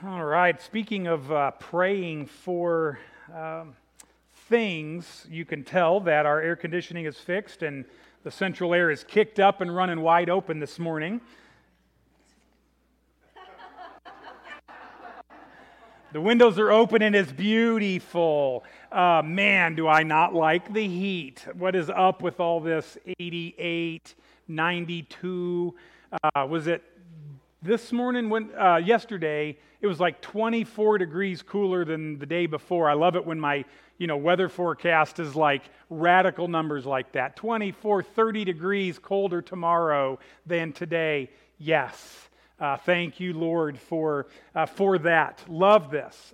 All right, speaking of praying for things, you can tell that our air conditioning is fixed and the central air is kicked up and running wide open this morning. The windows are open and it's beautiful. Man, do I not like the heat. What is up with all this 88, 92? Was it this morning? Yesterday, it was like 24 degrees cooler than the day before. I love it when my weather forecast is like radical numbers like that. 24, 30 degrees colder tomorrow than today. Yes. Thank you, Lord, for that. Love this.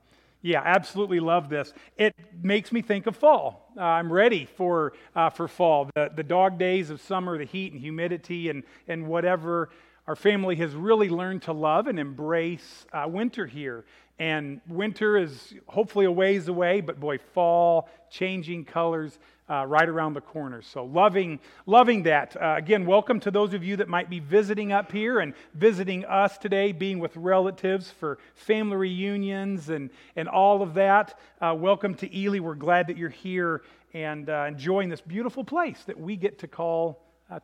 Absolutely love this. It makes me think of fall. I'm ready for fall. The dog days of summer, the heat and humidity and whatever. Our family has really learned to love and embrace winter here. And winter is hopefully a ways away, but boy, fall, changing colors, right around the corner. So loving that. Again, welcome to those of you that might be visiting up here and visiting us today, being with relatives for family reunions and all of that. Welcome to Ely. We're glad that you're here and enjoying this beautiful place that we get to call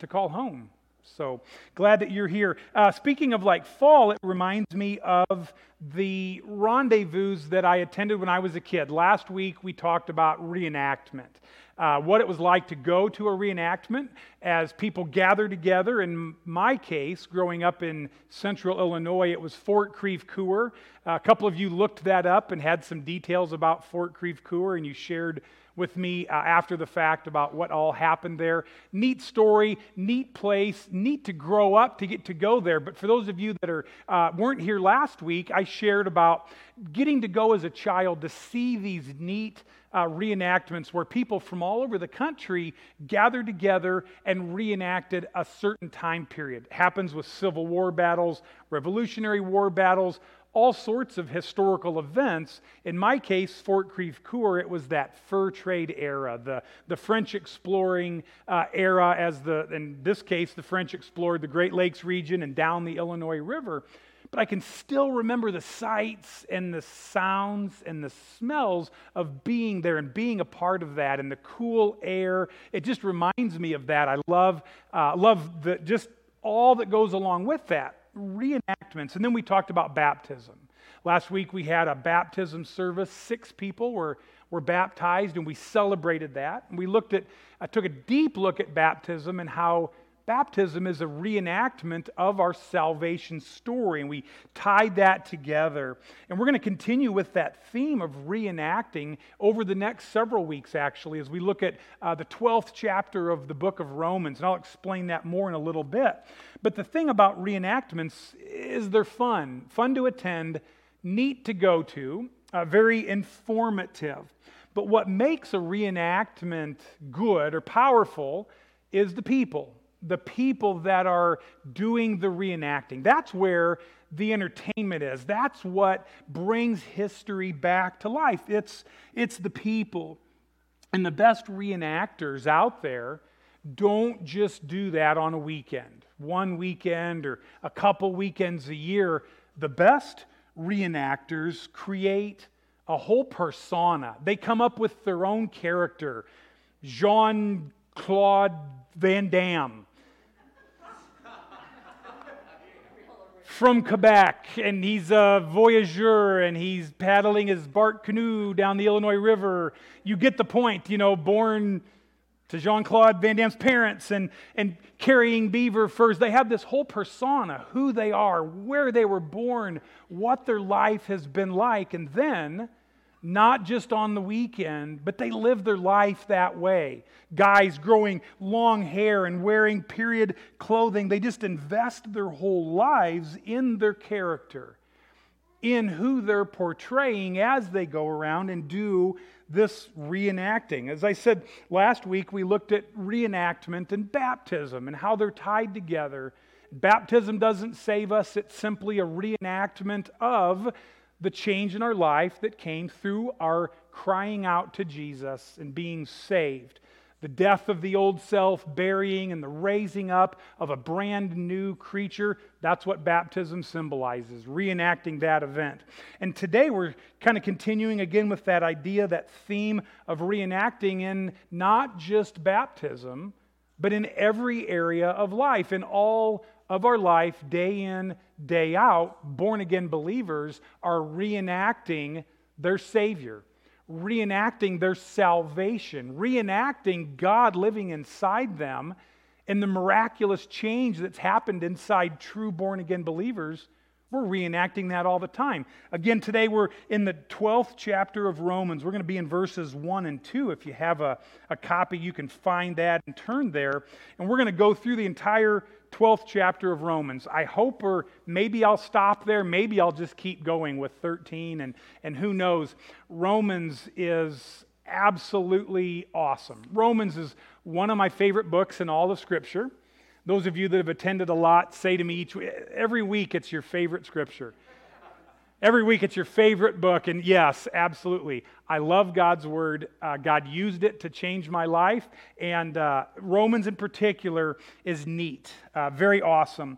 home. So glad that you're here. Speaking of like fall, it reminds me of the rendezvous that I attended when I was a kid. Last week we talked about reenactment. What it was like to go to a reenactment as people gather together. In my case, growing up in central Illinois, it was Fort Crève-Coeur. A couple of you looked that up and had some details about Fort Crève-Coeur, and you shared with me after the fact about what all happened there. Neat story, neat place, neat to grow up to get to go there. But for those of you that weren't here last week, I shared about getting to go as a child to see these neat reenactments where people from all over the country gathered together and reenacted a certain time period. It happens with Civil War battles, Revolutionary War battles, all sorts of historical events. In my case, Fort Crève-Coeur, it was that fur trade era, the French exploring era, in this case, the French explored the Great Lakes region and down the Illinois River. But I can still remember the sights and the sounds and the smells of being there and being a part of that and the cool air. It just reminds me of that. I love just all that goes along with that. Reenactments. And then we talked about baptism. Last week we had a baptism service. 6 people were baptized and we celebrated that. And I took a deep look at baptism and how baptism is a reenactment of our salvation story, and we tied that together. And we're going to continue with that theme of reenacting over the next several weeks, actually, as we look at the 12th chapter of the book of Romans, and I'll explain that more in a little bit. But the thing about reenactments is they're fun to attend, neat to go to, very informative. But what makes a reenactment good or powerful is the people that are doing the reenacting. That's where the entertainment is. That's what brings history back to life. It's the people. And the best reenactors out there don't just do that on a weekend, one weekend or a couple weekends a year. The best reenactors create a whole persona. They come up with their own character. Jean-Claude Van Damme from Quebec, and he's a voyageur, and he's paddling his bark canoe down the Illinois River. You get the point, born to Jean-Claude Van Damme's parents and carrying beaver furs. They have this whole persona, who they are, where they were born, what their life has been like, and then not just on the weekend, but they live their life that way. Guys growing long hair and wearing period clothing, they just invest their whole lives in their character, in who they're portraying as they go around and do this reenacting. As I said last week, we looked at reenactment and baptism and how they're tied together. Baptism doesn't save us, it's simply a reenactment of the change in our life that came through our crying out to Jesus and being saved. The death of the old self, burying, and the raising up of a brand new creature. That's what baptism symbolizes, reenacting that event. And today we're kind of continuing again with that idea, that theme of reenacting in not just baptism, but in every area of life. In all of our life, day in, day out, born-again believers are reenacting their Savior, reenacting their salvation, reenacting God living inside them, and the miraculous change that's happened inside true born-again believers. We're reenacting that all the time. Again, today we're in the 12th chapter of Romans. We're going to be in verses 1 and 2. If you have a copy, you can find that and turn there. And we're going to go through the entire 12th chapter of Romans. I hope, or maybe I'll stop there. Maybe I'll just keep going with 13, and who knows. Romans is absolutely awesome. Romans is one of my favorite books in all of Scripture. Those of you that have attended a lot say to me every week it's your favorite Scripture. Every week it's your favorite book, and yes, absolutely. I love God's Word. God used it to change my life, and Romans in particular is neat, very awesome.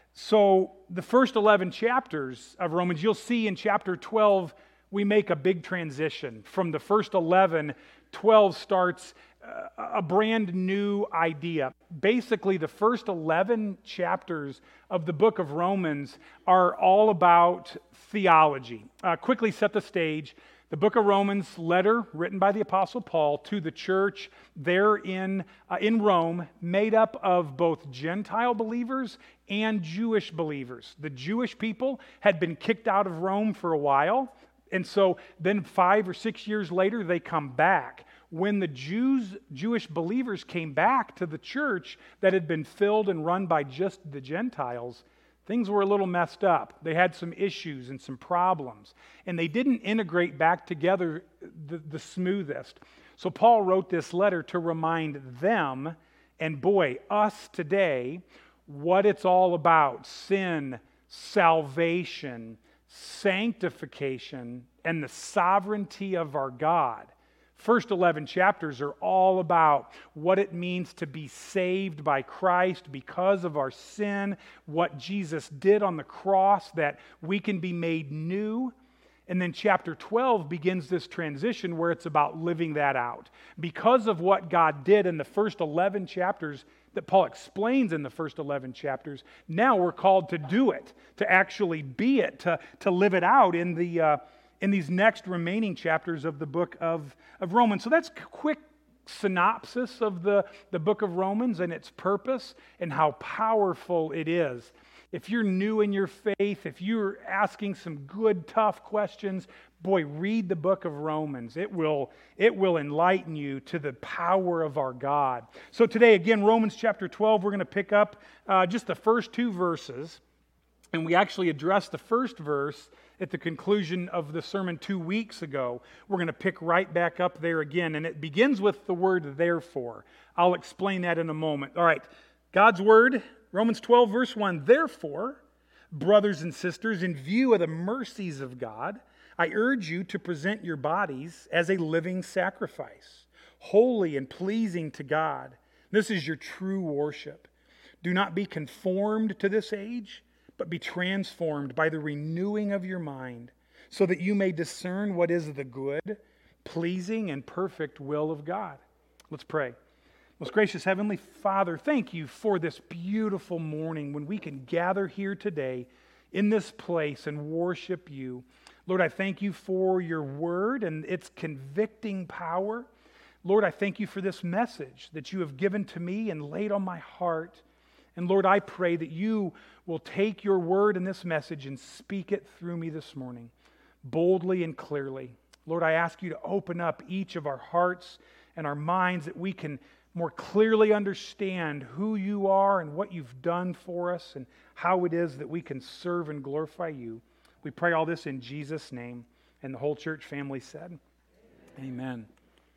So the first 11 chapters of Romans, you'll see in chapter 12, we make a big transition. From the first 11, 12 starts a brand new idea. Basically, the first 11 chapters of the book of Romans are all about theology. Quickly set the stage. The book of Romans, letter written by the Apostle Paul to the church there in Rome, made up of both Gentile believers and Jewish believers. The Jewish people had been kicked out of Rome for a while, and so then 5 or 6 years later, they come back. When the Jewish believers came back to the church that had been filled and run by just the Gentiles, things were a little messed up. They had some issues and some problems, and they didn't integrate back together the smoothest. So Paul wrote this letter to remind them, and boy, us today, what it's all about: sin, salvation, sanctification, and the sovereignty of our God. First 11 chapters are all about what it means to be saved by Christ because of our sin, what Jesus did on the cross, that we can be made new. And then chapter 12 begins this transition where it's about living that out. Because of what God did in the first 11 chapters that Paul explains in the first 11 chapters, now we're called to do it, to actually be it, to live it out in these next remaining chapters of the book of Romans. So that's a quick synopsis of the book of Romans and its purpose and how powerful it is. If you're new in your faith, if you're asking some good, tough questions, boy, read the book of Romans. It will enlighten you to the power of our God. So today, again, Romans chapter 12, we're going to pick up just the first 2 verses. And we actually addressed the first verse at the conclusion of the sermon 2 weeks ago. We're going to pick right back up there again. And it begins with the word therefore. I'll explain that in a moment. All right, God's word, Romans 12, verse 1. Therefore, brothers and sisters, in view of the mercies of God, I urge you to present your bodies as a living sacrifice, holy and pleasing to God. This is your true worship. Do not be conformed to this age, but be transformed by the renewing of your mind, so that you may discern what is the good, pleasing, and perfect will of God. Let's pray. Most gracious Heavenly Father, thank you for this beautiful morning when we can gather here today in this place and worship you. Lord, I thank you for your word and its convicting power. Lord, I thank you for this message that you have given to me and laid on my heart. And Lord, I pray that you will take your word and this message and speak it through me this morning, boldly and clearly. Lord, I ask you to open up each of our hearts and our minds that we can more clearly understand who you are and what you've done for us and how it is that we can serve and glorify you. We pray all this in Jesus' name. And the whole church family said, Amen.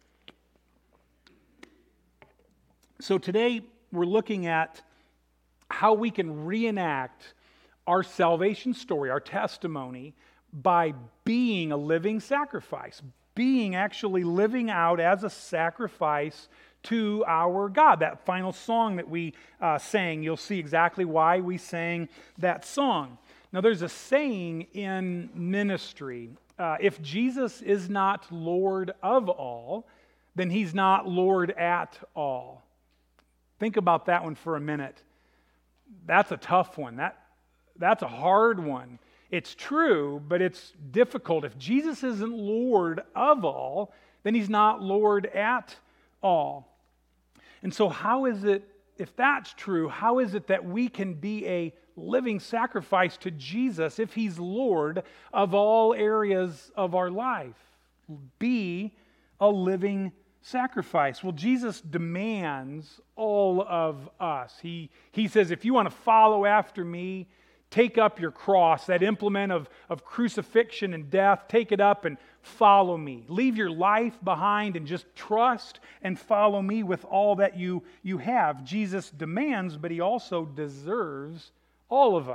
So today we're looking at how we can reenact our salvation story, our testimony, by being a living sacrifice, being actually living out as a sacrifice to our God. That final song that we sang, you'll see exactly why we sang that song. Now, there's a saying in ministry, if Jesus is not Lord of all, then he's not Lord at all. Think about that one for a minute. That's a tough one. That's a hard one. It's true, but it's difficult. If Jesus isn't Lord of all, then he's not Lord at all. And so how is it, if that's true, how is it that we can be a living sacrifice to Jesus if he's Lord of all areas of our life? Be a living sacrifice. Well, Jesus demands all of us. He says, if you want to follow after me, take up your cross, that implement of crucifixion and death, take it up and follow me. Leave your life behind and just trust and follow me with all that you have. Jesus demands, but he also deserves all of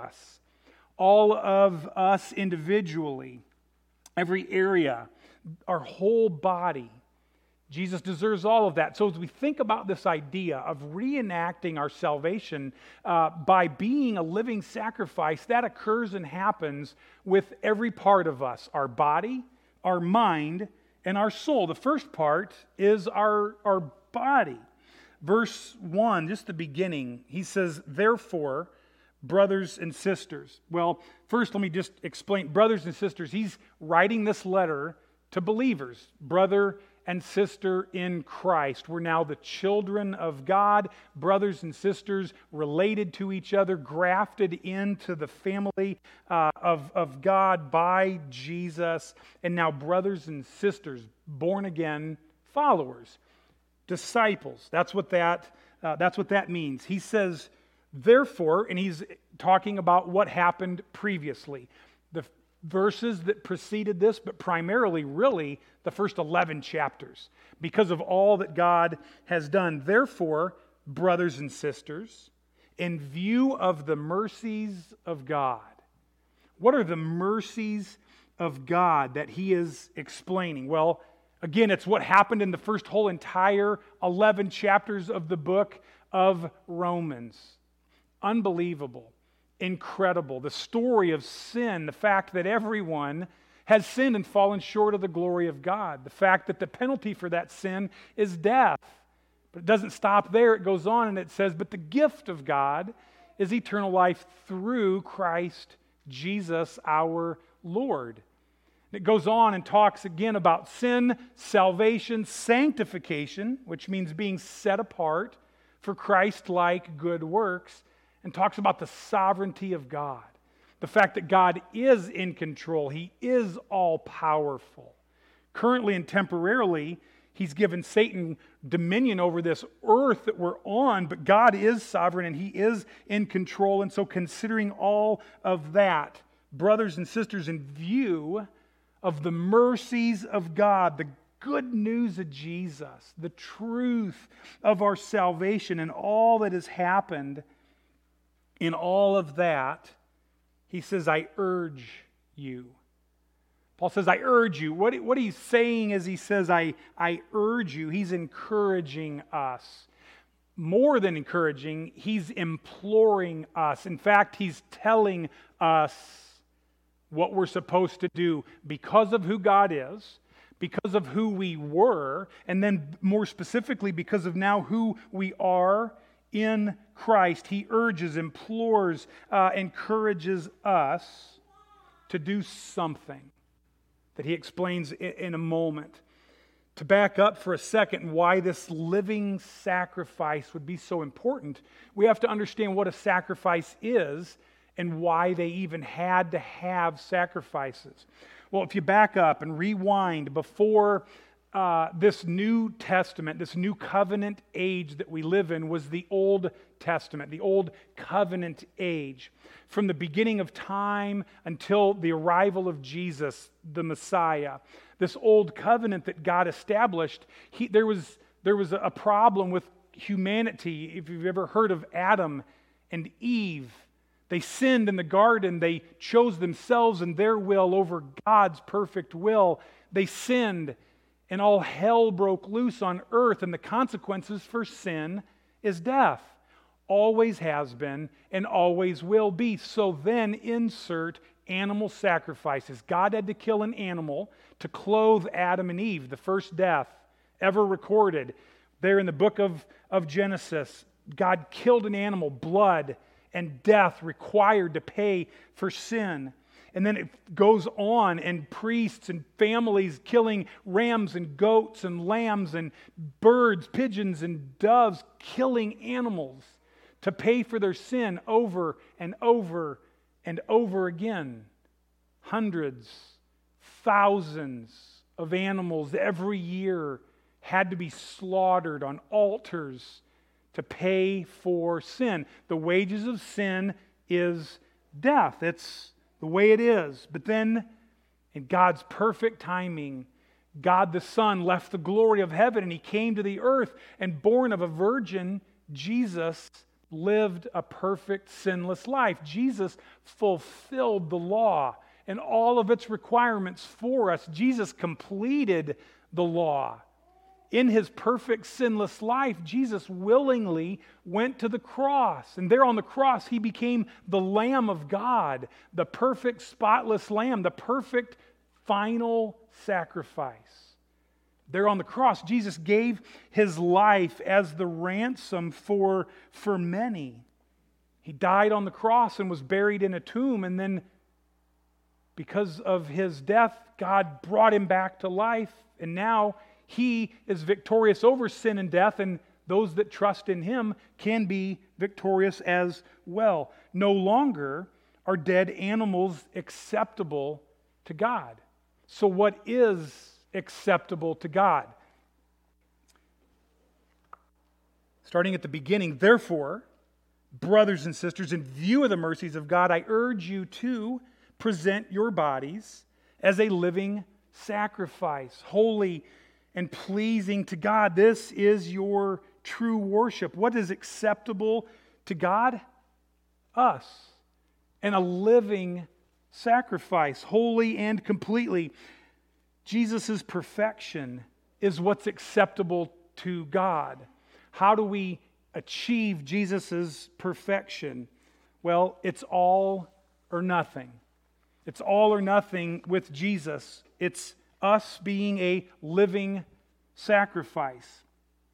us individually, every area, our whole body. Jesus deserves all of that. So as we think about this idea of reenacting our salvation by being a living sacrifice, that occurs and happens with every part of us, our body, our mind, and our soul. The first part is our body. Verse 1, just the beginning, he says, therefore, brothers and sisters. Well, first let me just explain, brothers and sisters, he's writing this letter to believers, brother and sister in Christ. We're now the children of God, brothers and sisters related to each other, grafted into the family of God by Jesus, and now brothers and sisters, born again followers, disciples. That's what that means. He says, therefore, and he's talking about what happened previously. The verses that preceded this, but primarily, really, the first 11 chapters, because of all that God has done. Therefore, brothers and sisters, in view of the mercies of God. What are the mercies of God that he is explaining? Well, again, it's what happened in the first whole entire 11 chapters of the book of Romans. Unbelievable. Incredible. The story of sin, the fact that everyone has sinned and fallen short of the glory of God. The fact that the penalty for that sin is death. But it doesn't stop there. It goes on and it says, but the gift of God is eternal life through Christ Jesus our Lord. And it goes on and talks again about sin, salvation, sanctification, which means being set apart for Christ-like good works, and talks about the sovereignty of God. The fact that God is in control. He is all-powerful. Currently and temporarily, he's given Satan dominion over this earth that we're on, but God is sovereign and he is in control. And so considering all of that, brothers and sisters, in view of the mercies of God, the good news of Jesus, the truth of our salvation and all that has happened, in all of that, he says, I urge you. Paul says, I urge you. What he's saying as he says, I urge you, he's encouraging us. More than encouraging, he's imploring us. In fact, he's telling us what we're supposed to do because of who God is, because of who we were, and then more specifically because of now who we are in Christ. He urges, implores, encourages us to do something that he explains in a moment. To back up for a second why this living sacrifice would be so important, we have to understand what a sacrifice is and why they even had to have sacrifices. Well, if you back up and rewind before this New Testament, this new covenant age that we live in was the Old Testament, the Old Covenant age. From the beginning of time until the arrival of Jesus, the Messiah, this Old Covenant that God established, there was a problem with humanity. If you've ever heard of Adam and Eve, they sinned in the garden. They chose themselves and their will over God's perfect will. They sinned. and all hell broke loose on earth, and the consequences for sin is death. Always has been and always will be. So then insert animal sacrifices. God had to kill an animal to clothe Adam and Eve, the first death ever recorded. There in the book of Genesis, God killed an animal, blood and death required to pay for sin. And then it goes on, and priests and families killing rams and goats and lambs and birds, pigeons and doves, killing animals to pay for their sin over and over and over again. Hundreds, thousands of animals every year had to be slaughtered on altars to pay for sin. The wages of sin is death. It's the way it is. But then, in God's perfect timing, God the Son left the glory of heaven and He came to the earth, and born of a virgin, Jesus lived a perfect, sinless life. Jesus fulfilled the law and all of its requirements for us. Jesus completed the law. In His perfect, sinless life, Jesus willingly went to the cross. And there on the cross, He became the Lamb of God, the perfect, spotless Lamb, the perfect, final sacrifice. There on the cross, Jesus gave His life as the ransom for many. He died on the cross and was buried in a tomb, and then because of His death, God brought Him back to life, and now He is victorious over sin and death, and those that trust in Him can be victorious as well. No longer are dead animals acceptable to God. So what is acceptable to God? Starting at the beginning, therefore, brothers and sisters, in view of the mercies of God, I urge you to present your bodies as a living sacrifice, holy and pleasing to God. This is your true worship. What is acceptable to God? Us. And a living sacrifice, holy and completely. Jesus' perfection is what's acceptable to God. How do we achieve Jesus' perfection? Well, it's all or nothing. It's all or nothing with Jesus. It's us being a living sacrifice.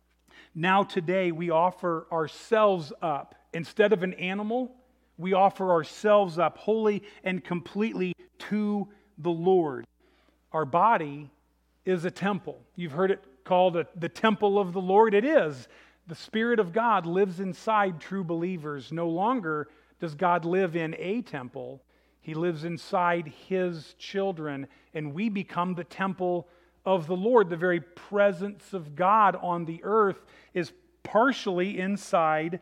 Now today we offer ourselves up. Instead of an animal, we offer ourselves up wholly and completely to the Lord. Our body is a temple. You've heard it called the temple of the Lord. It is. The Spirit of God lives inside true believers. No longer does God live in a temple. He lives inside His children, and we become the temple of the Lord. The very presence of God on the earth is partially inside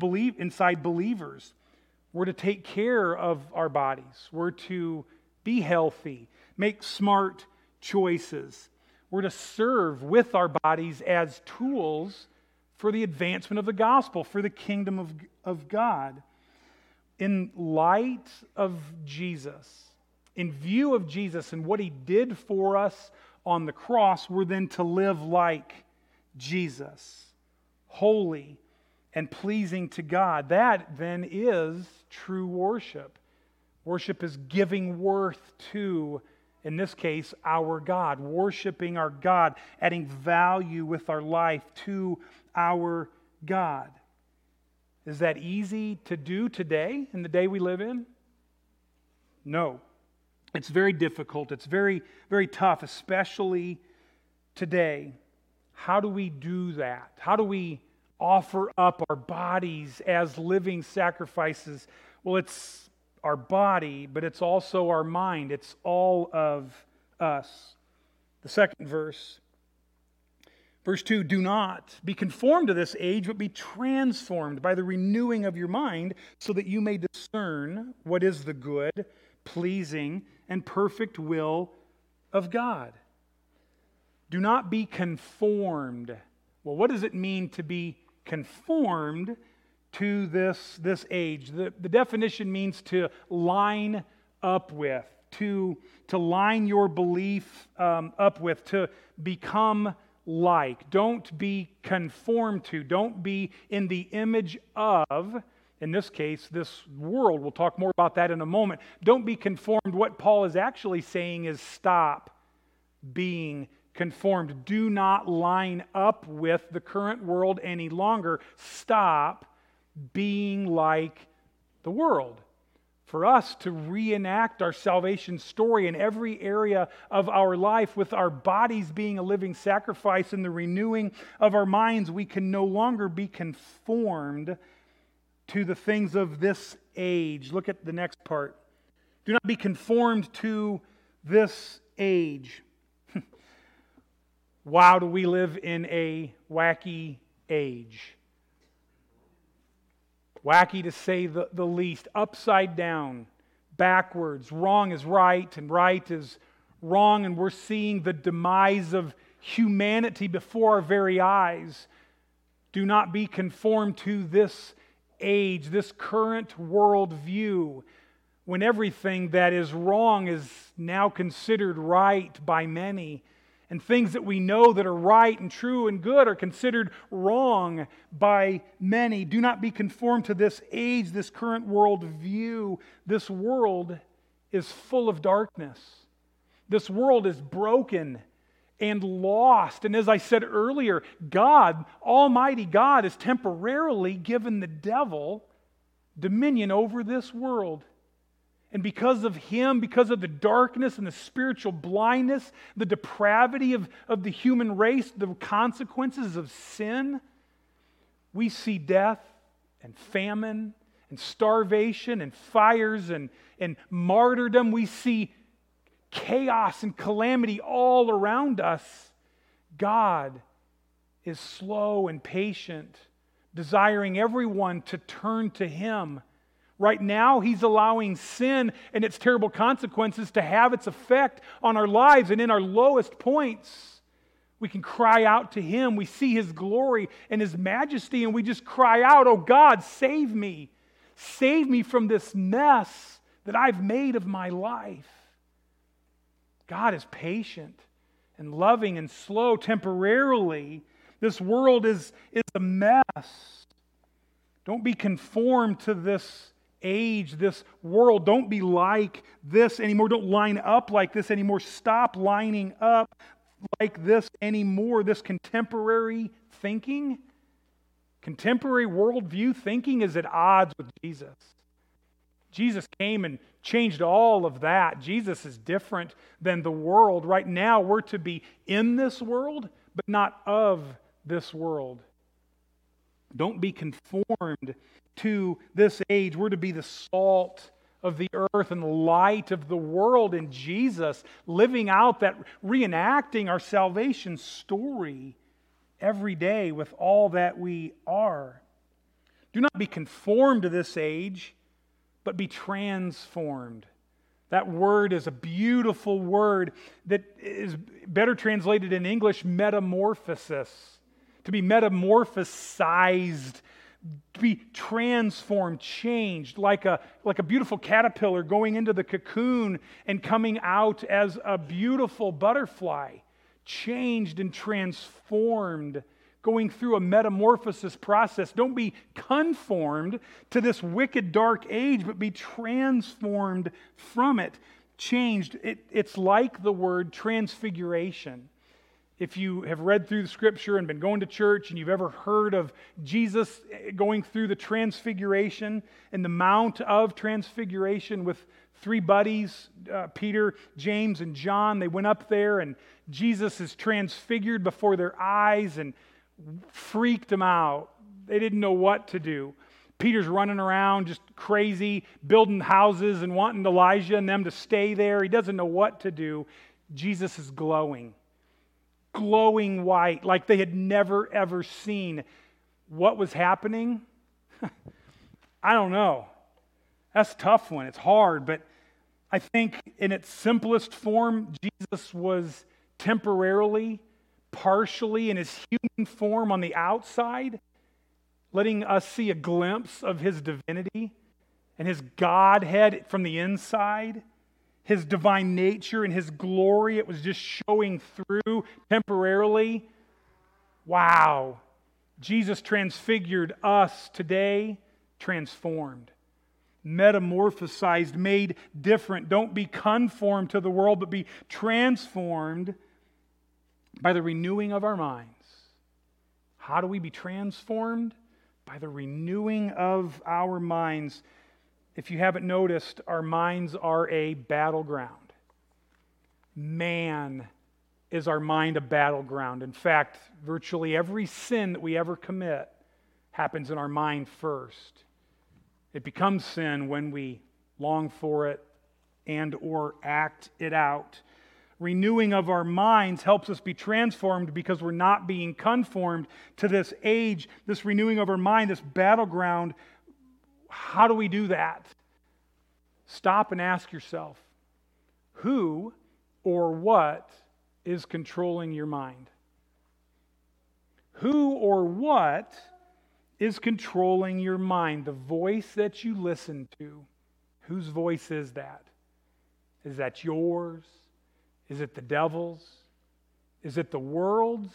believers. We're to take care of our bodies. We're to be healthy, make smart choices. We're to serve with our bodies as tools for the advancement of the gospel, for the kingdom of God. In light of Jesus, in view of Jesus and what He did for us on the cross, we're then to live like Jesus, holy and pleasing to God. That then is true worship. Worship is giving worth to, in this case, our God, worshiping our God, adding value with our life to our God. Is that easy to do today, in the day we live in? No. It's very difficult. It's very, very tough, especially today. How do we do that? How do we offer up our bodies as living sacrifices? Well, it's our body, but it's also our mind. It's all of us. The second verse. Verse 2, do not be conformed to this age, but be transformed by the renewing of your mind, so that you may discern what is the good, pleasing, and perfect will of God. Do not be conformed. Well, what does it mean to be conformed to this age? The definition means to line up with, to line your belief up with, to become like. Don't be conformed to. Don't be in the image of, in this case, this world. We'll talk more about that in a moment. Don't be conformed. What Paul is actually saying is stop being conformed. Do not line up with the current world any longer. Stop being like the world. For us to reenact our salvation story in every area of our life, with our bodies being a living sacrifice and the renewing of our minds, we can no longer be conformed to the things of this age. Look at the next part. Do not be conformed to this age. Wow, do we live in a wacky age. Wacky to say the least. Upside down, backwards. Wrong is right and right is wrong, and we're seeing the demise of humanity before our very eyes. Do not be conformed to this age, this current world view, when everything that is wrong is now considered right by many. And things that we know that are right and true and good are considered wrong by many. Do not be conformed to this age, this current world view. This world is full of darkness. This world is broken and lost. And as I said earlier, God, Almighty God, has temporarily given the devil dominion over this world. And because of him, because of the darkness and the spiritual blindness, the depravity of the human race, the consequences of sin, we see death and famine and starvation and fires and martyrdom. We see chaos and calamity all around us. God is slow and patient, desiring everyone to turn to Him. Right now, He's allowing sin and its terrible consequences to have its effect on our lives. And in our lowest points, we can cry out to Him. We see His glory and His majesty, and we just cry out, "Oh God, save me. Save me from this mess that I've made of my life." God is patient and loving and slow temporarily. This world is a mess. Don't be conformed to this age, this world. Don't be like this anymore. Don't line up like this anymore. Stop lining up like this anymore. This contemporary thinking, contemporary worldview thinking is at odds with Jesus. Jesus came and changed all of that. Jesus is different than the world. Right now, we're to be in this world, but not of this world. Don't be conformed to this age. We're to be the salt of the earth and the light of the world in Jesus, living out that, reenacting our salvation story every day with all that we are. Do not be conformed to this age, but be transformed. That word is a beautiful word that is better translated in English, metamorphosis. To be metamorphosized, to be transformed, changed, like a beautiful caterpillar going into the cocoon and coming out as a beautiful butterfly, changed and transformed, going through a metamorphosis process. Don't be conformed to this wicked, dark age, but be transformed from it, changed. It's like the word transfiguration. If you have read through the Scripture and been going to church and you've ever heard of Jesus going through the transfiguration and the Mount of Transfiguration with three buddies, Peter, James, and John, they went up there and Jesus is transfigured before their eyes and freaked them out. They didn't know what to do. Peter's running around just crazy, building houses and wanting Elijah and them to stay there. He doesn't know what to do. Jesus is glowing white, like they had never, ever seen. What was happening? I don't know. That's a tough one. It's hard, but I think in its simplest form, Jesus was temporarily, partially in His human form on the outside, letting us see a glimpse of His divinity and His Godhead from the inside. His divine nature and His glory. It was just showing through temporarily. Wow. Jesus transfigured us today, transformed, metamorphosized, made different. Don't be conformed to the world, but be transformed by the renewing of our minds. How do we be transformed? By the renewing of our minds. If you haven't noticed, our minds are a battleground. Man is our mind a battleground. In fact, virtually every sin that we ever commit happens in our mind first. It becomes sin when we long for it and or act it out. Renewing of our minds helps us be transformed because we're not being conformed to this age, this renewing of our mind, this battleground. How do we do that? Stop and ask yourself, who or what is controlling your mind? Who or what is controlling your mind? The voice that you listen to, whose voice is that? Is that yours? Is it the devil's? Is it the world's?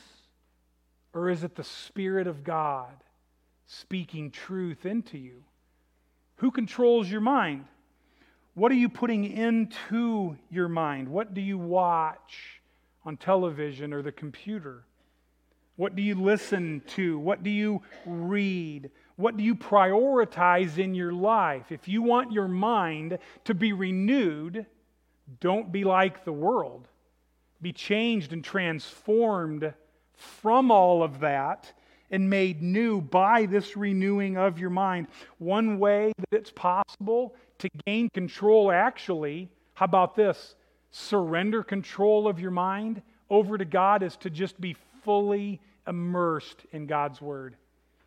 Or is it the Spirit of God speaking truth into you? Who controls your mind? What are you putting into your mind? What do you watch on television or the computer? What do you listen to? What do you read? What do you prioritize in your life? If you want your mind to be renewed, don't be like the world. Be changed and transformed from all of that and made new by this renewing of your mind. One way that it's possible to gain control, actually, how about this? Surrender control of your mind over to God, is to just be fully immersed in God's Word.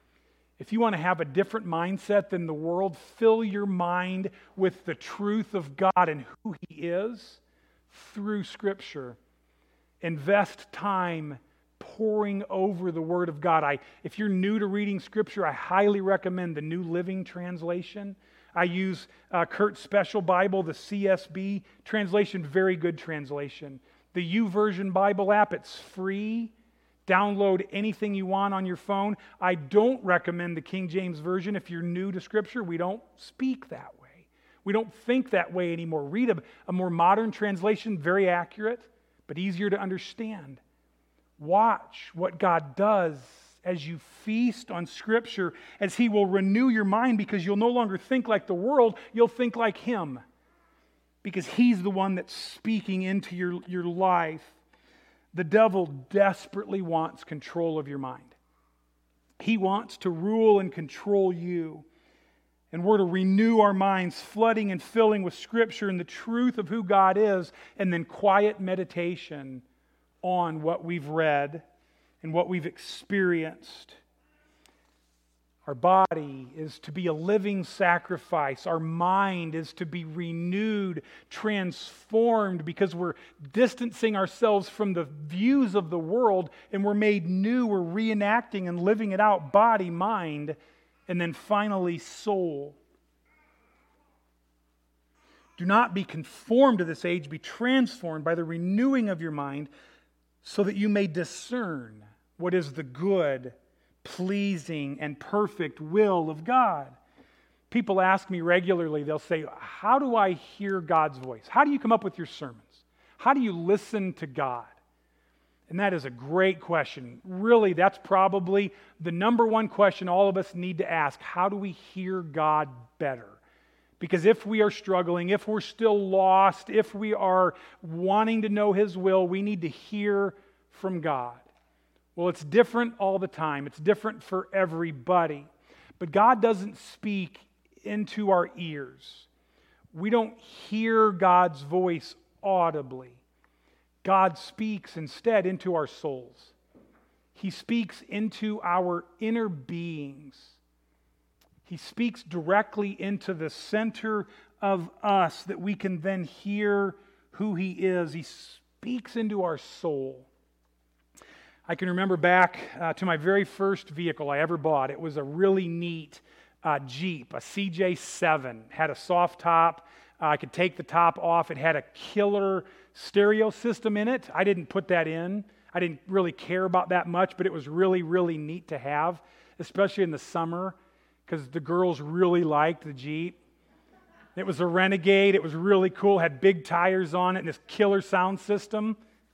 If you want to have a different mindset than the world, fill your mind with the truth of God and who He is through Scripture. Invest time poring over the Word of God. If you're new to reading Scripture, I highly recommend the New Living Translation. I use Kurt's Special Bible, the CSB translation, very good translation. The YouVersion Bible app, it's free. Download anything you want on your phone. I don't recommend the King James Version if you're new to Scripture. We don't speak that way. We don't think that way anymore. Read a more modern translation, very accurate, but easier to understand. Watch what God does as you feast on Scripture, as He will renew your mind, because you'll no longer think like the world, you'll think like Him, because He's the one that's speaking into your life. The devil desperately wants control of your mind. He wants to rule and control you. And we're to renew our minds, flooding and filling with Scripture and the truth of who God is, and then quiet meditation on what we've read and what we've experienced. Our body is to be a living sacrifice. Our mind is to be renewed, transformed, because we're distancing ourselves from the views of the world and we're made new. We're reenacting and living it out, body, mind, and then finally soul. Do not be conformed to this age, be transformed by the renewing of your mind, so that you may discern what is the good, pleasing, and perfect will of God. People ask me regularly, they'll say, how do I hear God's voice? How do you come up with your sermons? How do you listen to God? And that is a great question. Really, that's probably the number one question all of us need to ask. How do we hear God better? Because if we are struggling, if we're still lost, if we are wanting to know His will, we need to hear from God. Well, it's different all the time. It's different for everybody. But God doesn't speak into our ears. We don't hear God's voice audibly. God speaks instead into our souls. He speaks into our inner beings. He speaks directly into the center of us that we can then hear who He is. He speaks into our soul. I can remember back to my very first vehicle I ever bought. It was a really neat Jeep, a CJ7. Had a soft top, I could take the top off. It had a killer stereo system in it. I didn't put that in. I didn't really care about that much, but it was really, really neat to have, especially in the summer, because the girls really liked the Jeep. It was a Renegade. It was really cool. Had big tires on it and this killer sound system.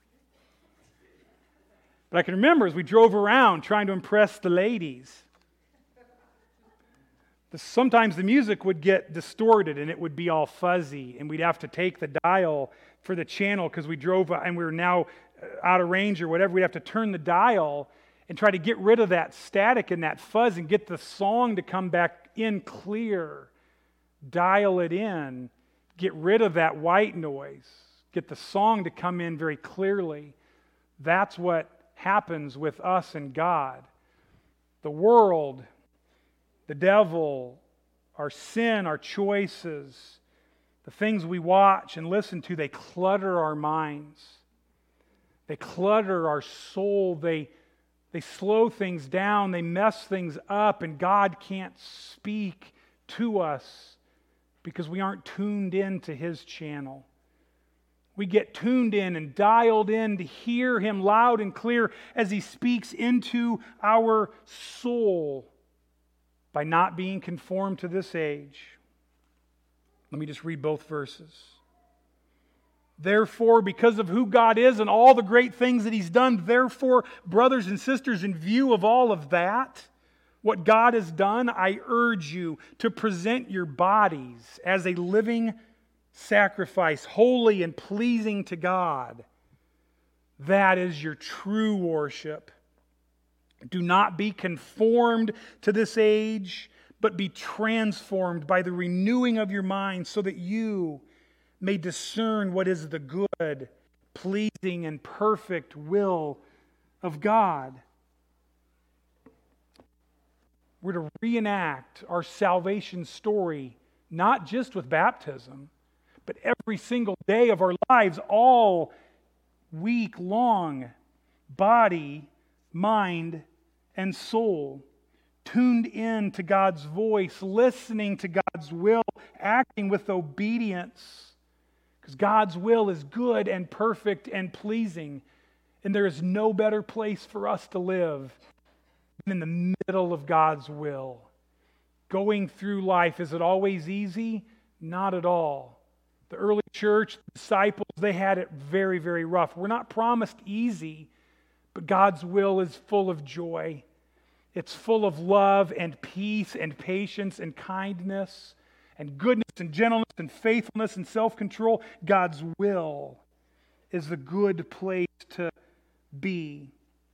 But I can remember as we drove around trying to impress the ladies, sometimes the music would get distorted and it would be all fuzzy, and we'd have to take the dial for the channel because we drove and we were now out of range or whatever. We'd have to turn the dial and try to get rid of that static and that fuzz and get the song to come back in clear. Dial it in, get rid of that white noise, get the song to come in very clearly. That's what happens with us and God. The world, the devil, our sin, our choices, the things we watch and listen to, they clutter our minds. They clutter our soul. They slow things down. They mess things up, and God can't speak to us because we aren't tuned in to His channel. We get tuned in and dialed in to hear Him loud and clear as He speaks into our soul by not being conformed to this age. Let me just read both verses. Therefore, because of who God is and all the great things that He's done, therefore, brothers and sisters, in view of all of that, what God has done, I urge you to present your bodies as a living sacrifice, holy and pleasing to God. That is your true worship. Do not be conformed to this age, but be transformed by the renewing of your mind, so that you may discern what is the good, pleasing, and perfect will of God. We're to reenact our salvation story, not just with baptism, but every single day of our lives, all week long, body, mind, and soul, tuned in to God's voice, listening to God's will, acting with obedience, because God's will is good and perfect and pleasing, and there is no better place for us to live than in the middle of God's will. Going through life, is it always easy? Not at all. The early church, the disciples, they had it very, very rough. We're not promised easy, but God's will is full of joy. It's full of love and peace and patience and kindness and goodness and gentleness and faithfulness and self-control. God's will is the good place to be.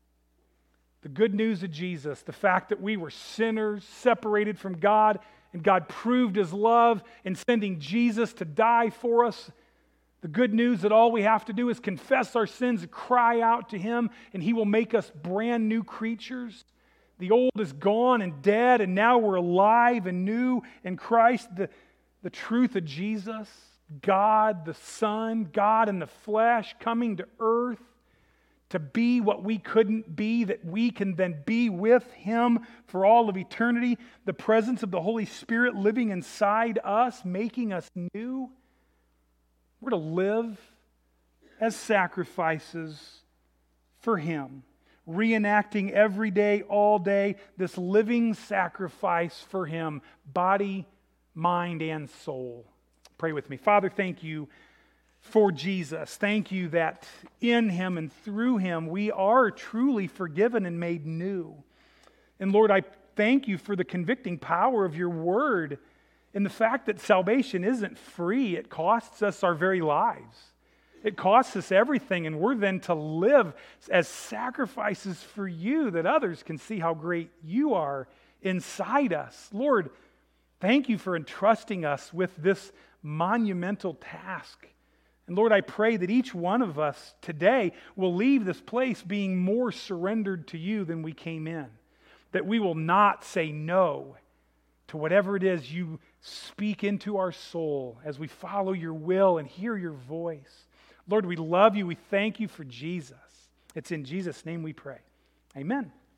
The good news of Jesus, the fact that we were sinners separated from God, and God proved His love in sending Jesus to die for us. The good news that all we have to do is confess our sins and cry out to Him, and He will make us brand new creatures. The old is gone and dead, and now we're alive and new in Christ. The truth of Jesus, God the Son, God in the flesh, coming to earth to be what we couldn't be, that we can then be with Him for all of eternity. The presence of the Holy Spirit living inside us, making us new. We're to live as sacrifices for Him, reenacting every day, all day, this living sacrifice for Him, body, mind, and soul. Pray with me. Father, thank you for Jesus. Thank you that in Him and through Him we are truly forgiven and made new. And Lord, I thank you for the convicting power of your word and the fact that salvation isn't free. It costs us our very lives. It costs us everything, and we're then to live as sacrifices for you that others can see how great you are inside us. Lord, thank you for entrusting us with this monumental task. And Lord, I pray that each one of us today will leave this place being more surrendered to you than we came in. That we will not say no to whatever it is you speak into our soul as we follow your will and hear your voice. Lord, we love you. We thank you for Jesus. It's in Jesus' name we pray. Amen.